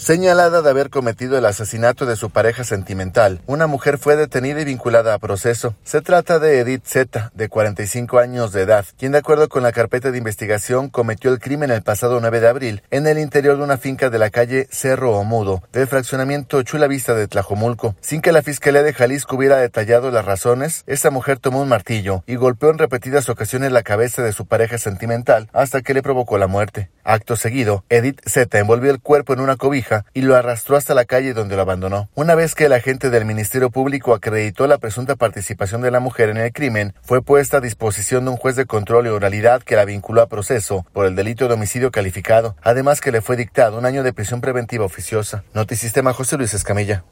Señalada de haber cometido el asesinato de su pareja sentimental, una mujer fue detenida y vinculada a proceso. Se trata de Edith Z, de 45 años de edad, quien de acuerdo con la carpeta de investigación cometió el crimen el pasado 9 de abril en el interior de una finca de la calle Cerro Omudo, del fraccionamiento Chula Vista de Tlajomulco. Sin que la Fiscalía de Jalisco hubiera detallado las razones, esta mujer tomó un martillo y golpeó en repetidas ocasiones la cabeza de su pareja sentimental hasta que le provocó la muerte. Acto seguido, Edith Z envolvió el cuerpo en una cobija y lo arrastró hasta la calle donde lo abandonó. Una vez que el agente del Ministerio Público acreditó la presunta participación de la mujer en el crimen, fue puesta a disposición de un juez de control y oralidad que la vinculó a proceso por el delito de homicidio calificado, además que le fue dictado 1 año de prisión preventiva oficiosa. Notisistema, José Luis Escamilla.